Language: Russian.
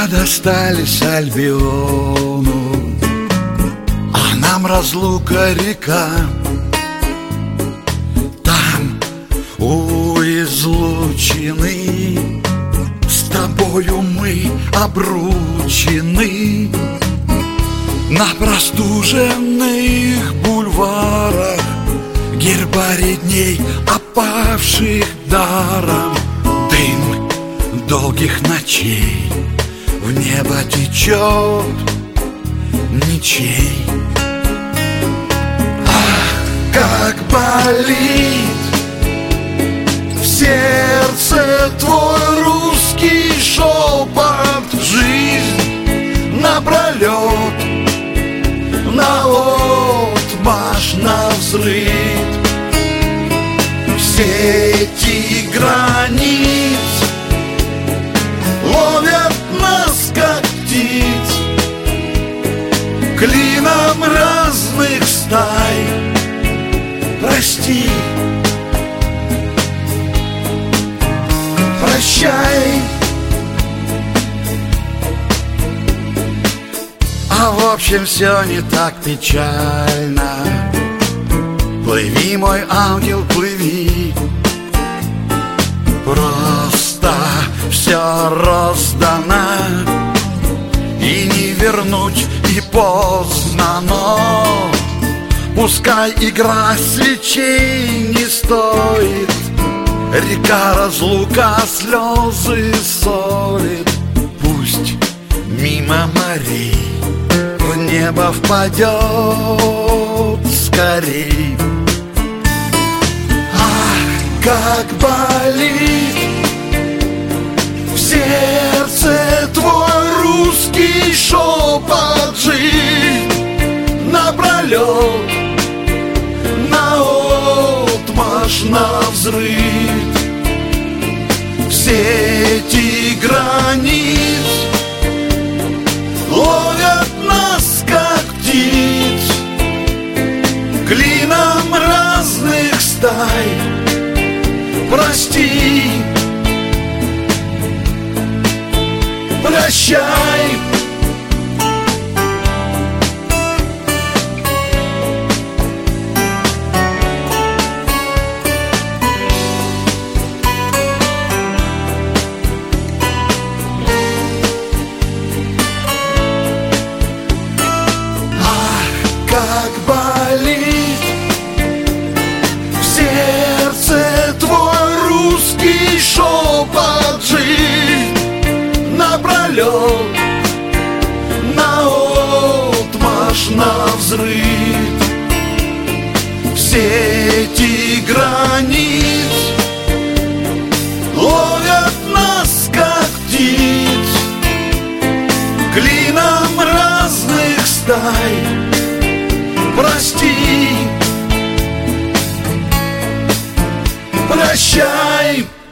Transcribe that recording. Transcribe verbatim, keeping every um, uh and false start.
достались Альбиону, а нам разлука река. Там у излучины с тобою мы обручены. На простуженных бульварах гербарий дней, опавших даром. Дым долгих ночей в небо течет ничей. Ах, как болит в сердце твой русский шепот. Жизнь напролет, наотмашь, навзрыд. Сети границ ловят нас, как птиц, клином разных стай. Прости, прощай. А в общем все не так печально. Плыви, мой ангел, плыви. Просто все роздано, и не вернуть, и поздно. Но пускай игра свечей не стоит, река разлука слезы солит. Пусть мимо морей в небо впадет скорей. Ах, как болит в сердце твой русский шепот. Жизнь напролет, наотмашь, навзрыд. Сети границ ловят нас, как птиц, клином разных стай. Прости, прощай. Как болит в сердце твой русский шепот. Жизнь напролет, наотмашь, навзрыд. Сети границ ловят нас, как птиц, клином разных стай. Прости, прощай.